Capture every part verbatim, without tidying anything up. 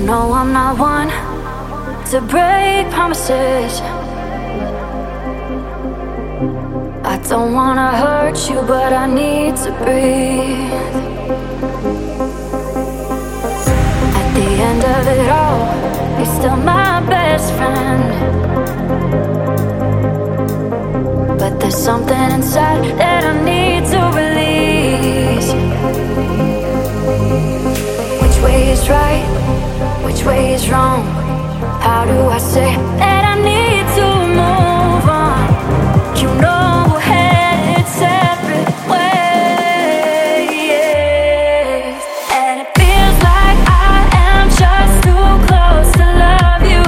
know I'm not one to break promises. I don't wanna hurt you, but I need to breathe. At the end of it all, you're still my best friend. But there's something inside that I need to release. Which way is right? Which way is wrong? How do I say that I need to move on? You know we're headed separate ways, and it feels like I am just too close to love you.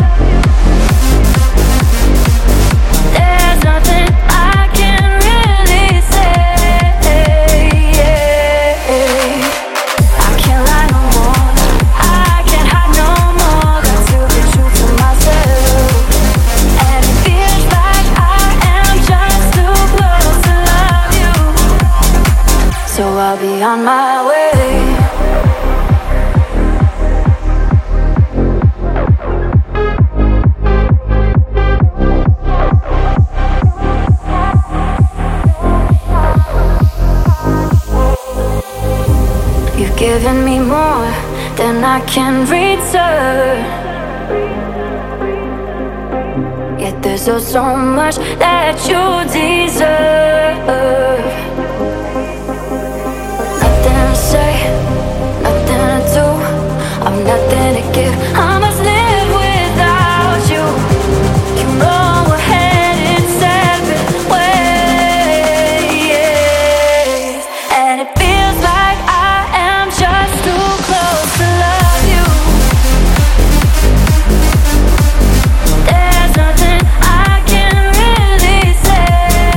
There's nothing I can really say. I can't lie no more, I can't hide no more. Got to be true to myself, and it feels like I am just too close to love you. So I'll be on my way. You've given me more than I can return, yet there's so, so much that you deserve. Nothing to say, nothing to do, I'm nothing to give. I must live without you. You know we're headed separate ways, and it feels like I am just too close to love you. There's nothing I can really say.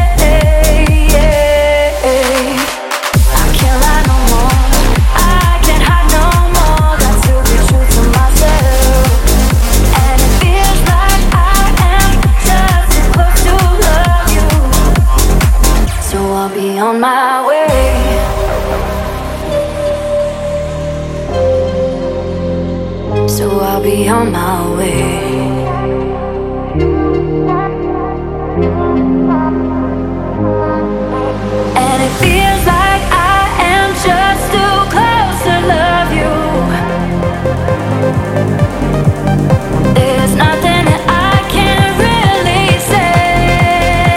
I can't lie no more, I can't hide no more. Got to be true to myself, and it feels like I am just too close to love you. So I'll be on my way. So I'll be on my way. And it feels like I am just too close to love you. There's nothing that I can really say.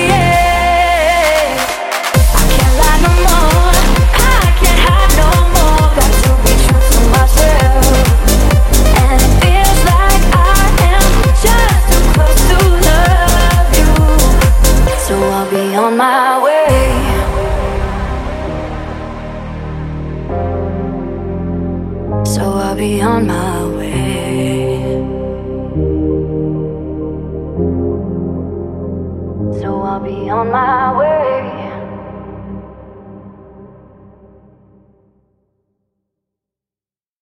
I can't lie no more, I can't hide no more. Got to be true to myself, and it feels like I am just too close to love you. So I'll be on my way. So I'll be on my way. So I'll be on my way.